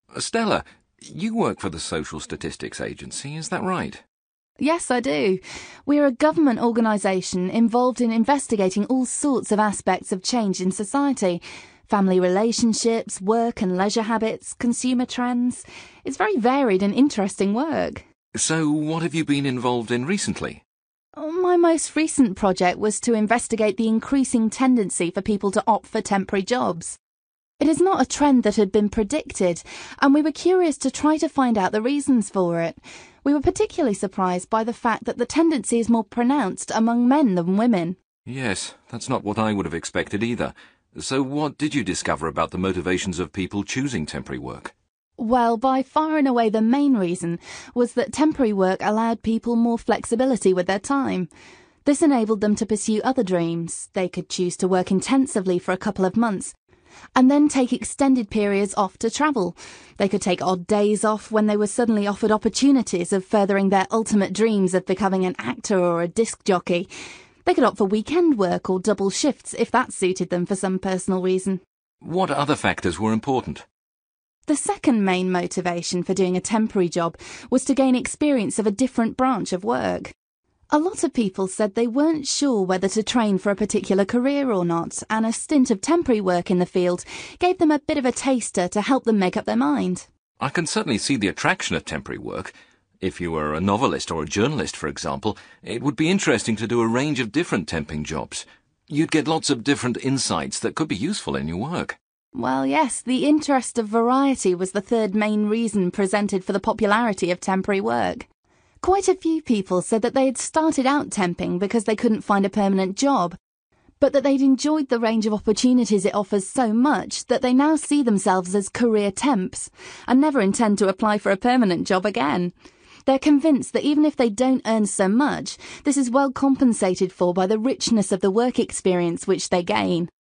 Stella, you work for the Social Statistics Agency, is that right? Yes, I do. We're a government organisation involved in investigating all sorts of aspects of change in society. Family relationships, work and leisure habits, consumer trends. It's very varied and interesting work. So what have you been involved in recently? My most recent project was to investigate the increasing tendency for people to opt for temporary jobs. It is not a trend that had been predicted, and we were curious to try to find out the reasons for it. We were particularly surprised by the fact that the tendency is more pronounced among men than women. Yes, that's not what I would have expected either. So what did you discover about the motivations of people choosing temporary work? Well, by far and away the main reason was that temporary work allowed people more flexibility with their time. This enabled them to pursue other dreams. They could choose to work intensively for a couple of months, and then take extended periods off to travel. They could take odd days off when they were suddenly offered opportunities of furthering their ultimate dreams of becoming an actor or a disc jockey. They could opt for weekend work or double shifts if that suited them for some personal reason. What other factors were important? The second main motivation for doing a temporary job was to gain experience of a different branch of work. A lot of people said they weren't sure whether to train for a particular career or not, and a stint of temporary work in the field gave them a bit of a taster to help them make up their mind. I can certainly see the attraction of temporary work. If you were a novelist or a journalist, for example, it would be interesting to do a range of different temping jobs. You'd get lots of different insights that could be useful in your work. Well, yes, the interest of variety was the third main reason presented for the popularity of temporary work. Quite a few people said that they had started out temping because they couldn't find a permanent job, but that they'd enjoyed the range of opportunities it offers so much that they now see themselves as career temps and never intend to apply for a permanent job again. They're convinced that even if they don't earn so much, this is well compensated for by the richness of the work experience which they gain.